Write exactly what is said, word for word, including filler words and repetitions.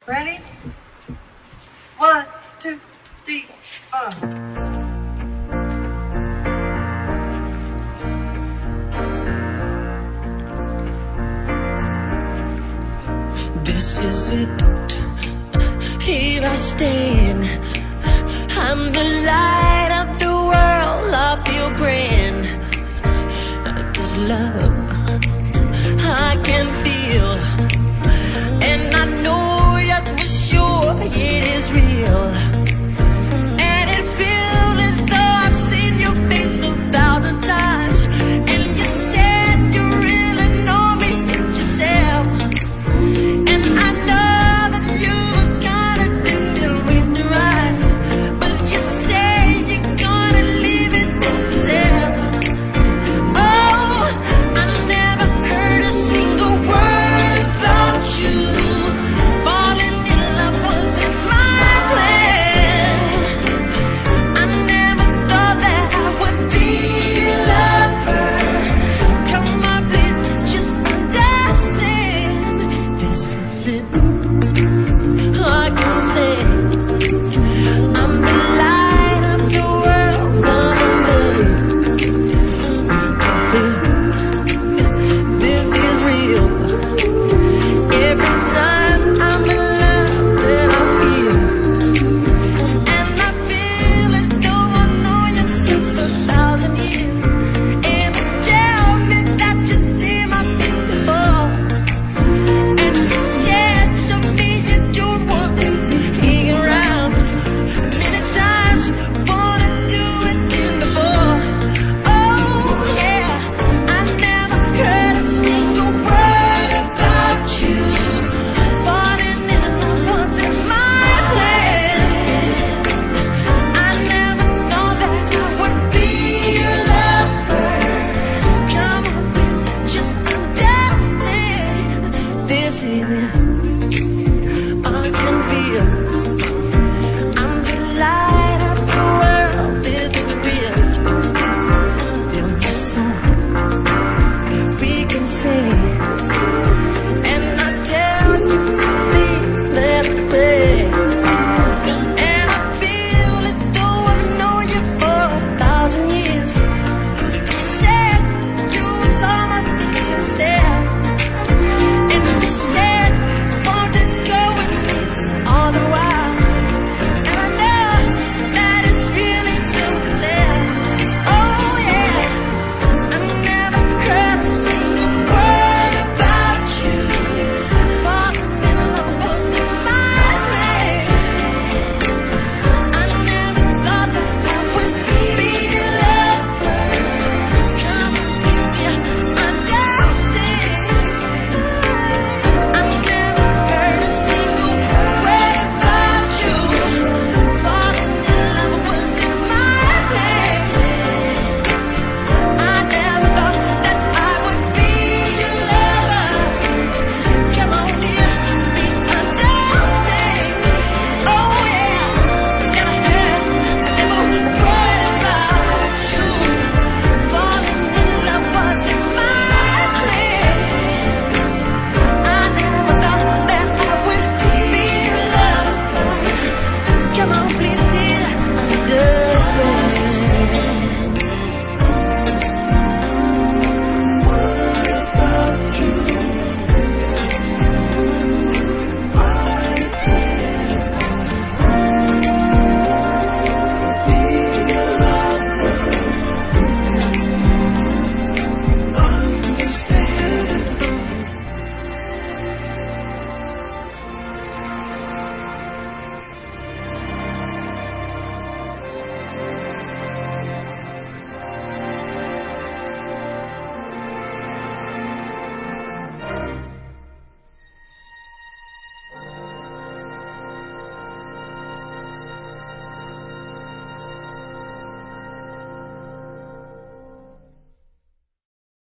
Ready? One, two, three, four. This is it. Here I stand. I'm the light of the world. I feel grand. This love I can feel, and I know, yes, for sure it is real. And it feels as though I've seen your face a thousand times. And you said you really know me yourself. And I know that you were gonna do it with the right, but you say you're gonna leave it to yourself. Oh, I never heard a single word about you. Falling in love wasn't my plan. I never thought that I would be a lover. Come on, please, just understand. This is it.